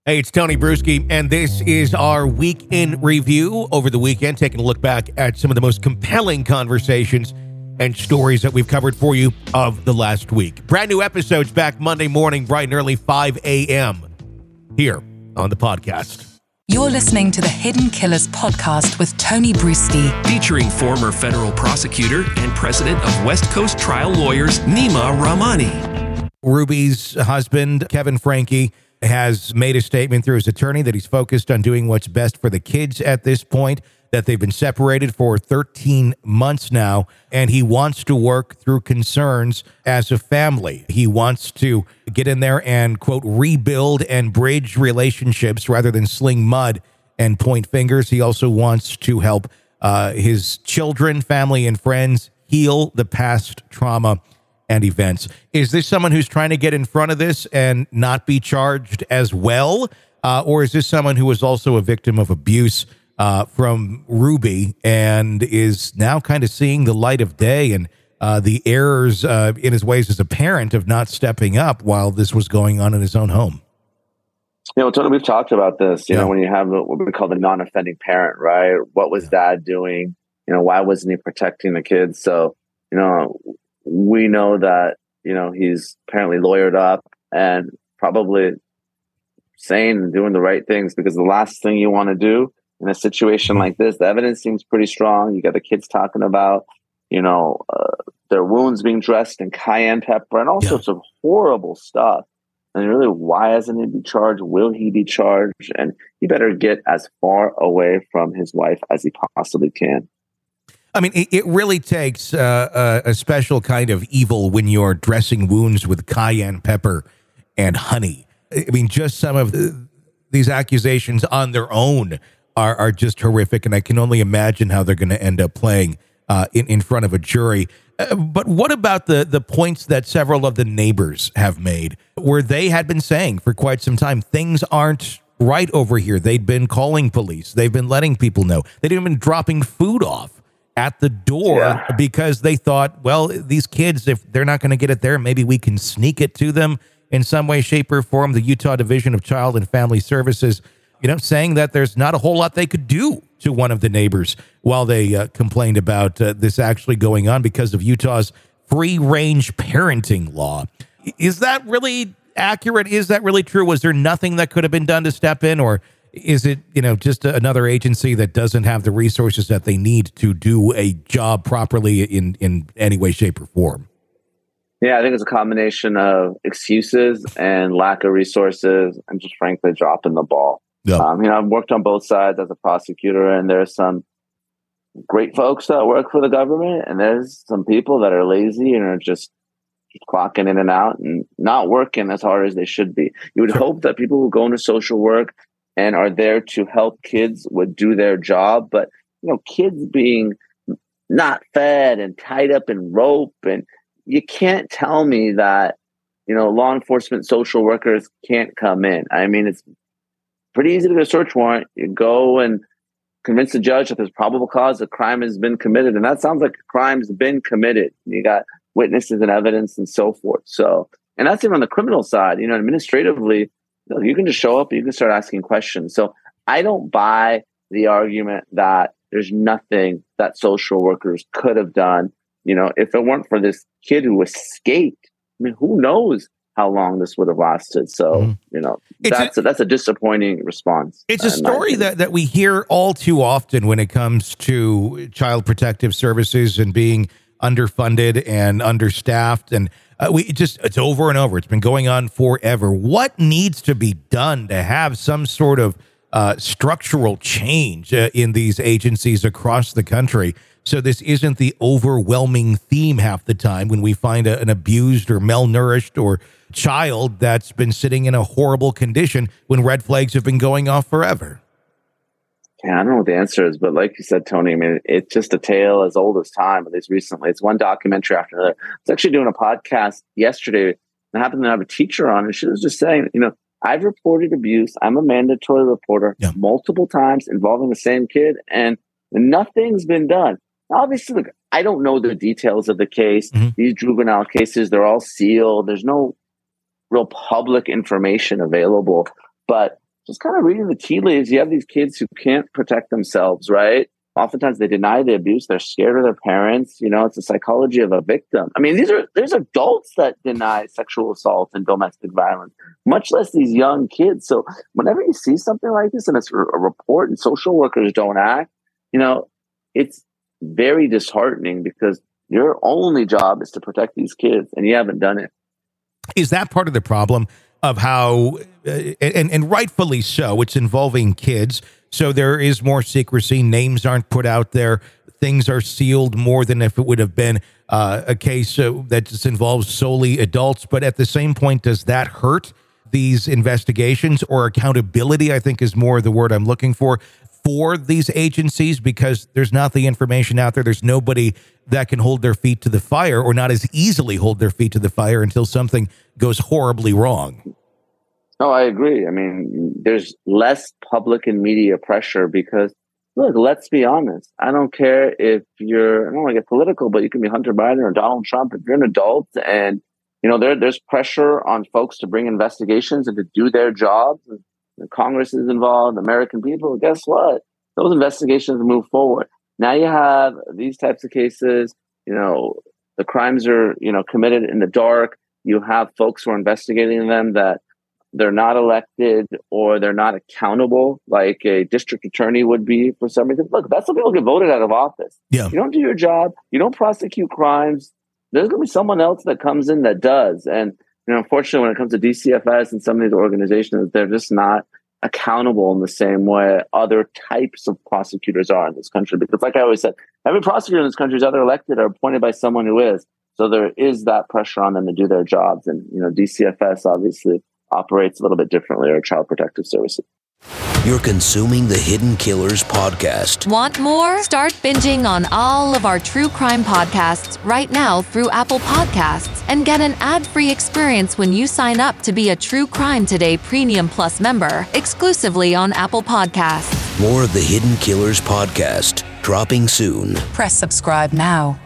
Hey, it's Tony Bruschi, and this is our week in review over the weekend, taking a look back at some of the most compelling conversations and stories that we've covered for you of the last week. Brand new episodes back Monday morning, bright and early, 5 a.m. here on the podcast. You're listening to the Hidden Killers podcast with Tony Bruschi, featuring former federal prosecutor and president of West Coast Trial Lawyers, Nima Rahmani. Ruby's husband, Kevin Franke, has made a statement through his attorney that he's focused on doing what's best for the kids at this point, that they've been separated for 13 months now, and he wants to work through concerns as a family. He wants to get in there and, quote, rebuild and bridge relationships rather than sling mud and point fingers. He also wants to help his children, family, and friends heal the past trauma and events. Is this someone who's trying to get in front of this and not be charged as well? Or is this someone who was also a victim of abuse from Ruby and is now kind of seeing the light of day and the errors in his ways as a parent of not stepping up while this was going on in his own home? Tony, we've talked about this, you know, when you have what we call the non-offending parent, right? What was dad doing? Why wasn't he protecting the kids? So, we know that, he's apparently lawyered up and probably saying and doing the right things, because the last thing you want to do in a situation like this, the evidence seems pretty strong. You got the kids talking about, their wounds being dressed in cayenne pepper and all sorts of horrible stuff. And really, why hasn't he been charged? Will he be charged? And he better get as far away from his wife as he possibly can. I mean, it really takes a special kind of evil when you're dressing wounds with cayenne pepper and honey. I mean, just some of these accusations on their own are just horrific, and I can only imagine how they're going to end up playing in front of a jury. But what about the points that several of the neighbors have made, where they had been saying for quite some time, things aren't right over here? They'd been calling police. They've been letting people know. They'd even been dropping food off at the door because they thought, well, these kids, if they're not going to get it there, maybe we can sneak it to them in some way, shape, or form. The Utah Division of Child and Family Services, saying that there's not a whole lot they could do to one of the neighbors while they complained about this actually going on because of Utah's free-range parenting law. Is that really accurate? Is that really true? Was there nothing that could have been done to step in, or is it, just another agency that doesn't have the resources that they need to do a job properly in any way, shape, or form? Yeah, I think it's a combination of excuses and lack of resources and just frankly dropping the ball. Yeah. I've worked on both sides as a prosecutor, and there's some great folks that work for the government, and there's some people that are lazy and are just clocking in and out and not working as hard as they should be. You would hope that people who go into social work and are there to help kids would do their job. But, kids being not fed and tied up in rope, and you can't tell me that, law enforcement social workers can't come in. I mean, it's pretty easy to get a search warrant. You go and convince the judge that there's probable cause a crime has been committed. And that sounds like a crime's been committed. You got witnesses and evidence and so forth. So, and that's even on the criminal side, administratively, you can just show up, you can start asking questions. So I don't buy the argument that there's nothing that social workers could have done. If it weren't for this kid who escaped, I mean, who knows how long this would have lasted. So, that's a disappointing response. It's a story that we hear all too often when it comes to child protective services and being underfunded and understaffed. And it's over and over. It's been going on forever. What needs to be done to have some sort of structural change in these agencies across the country, so this isn't the overwhelming theme half the time when we find an abused or malnourished or child that's been sitting in a horrible condition when red flags have been going off forever? Yeah, I don't know what the answer is, but like you said, Tony, I mean, it's just a tale as old as time, at least recently. It's one documentary after another. I was actually doing a podcast yesterday, and I happened to have a teacher on, and she was just saying, I've reported abuse. I'm a mandatory reporter multiple times involving the same kid, and nothing's been done. Obviously, look, I don't know the details of the case. These juvenile cases, they're all sealed. There's no real public information available. But just kind of reading the tea leaves. You have these kids who can't protect themselves, right? Oftentimes they deny the abuse. They're scared of their parents. It's the psychology of a victim. I mean, there's adults that deny sexual assault and domestic violence, much less these young kids. So whenever you see something like this and it's a report and social workers don't act, it's very disheartening because your only job is to protect these kids and you haven't done it. Is that part of the problem of how, and rightfully so, it's involving kids, so there is more secrecy, names aren't put out there, things are sealed more than if it would have been a case that just involves solely adults, but at the same point, does that hurt these investigations, or accountability, I think is more the word I'm looking for these agencies, because there's not the information out there. There's nobody that can hold their feet to the fire, or not as easily hold their feet to the fire until something goes horribly wrong. No, I agree. I mean, there's less public and media pressure because, look, let's be honest. I don't care if I don't want to get political, but you can be Hunter Biden or Donald Trump. If you're an adult and, there's pressure on folks to bring investigations and to do their jobs, the Congress is involved, American people, guess what? Those investigations move forward. Now you have these types of cases, the crimes are, committed in the dark. You have folks who are investigating them that they're not elected or they're not accountable like a district attorney would be for some reason. Look, that's when people get voted out of office. Yeah. You don't do your job. You don't prosecute crimes. There's going to be someone else that comes in that does. And unfortunately, when it comes to DCFS and some of these organizations, they're just not accountable in the same way other types of prosecutors are in this country. Because like I always said, every prosecutor in this country is either elected or appointed by someone who is. So there is that pressure on them to do their jobs. And, DCFS obviously operates a little bit differently, or Child Protective Services. You're consuming the Hidden Killers podcast. Want more? Start binging on all of our true crime podcasts right now through Apple Podcasts and get an ad-free experience when you sign up to be a True Crime Today Premium Plus member exclusively on Apple Podcasts. More of the Hidden Killers podcast dropping soon. Press subscribe now.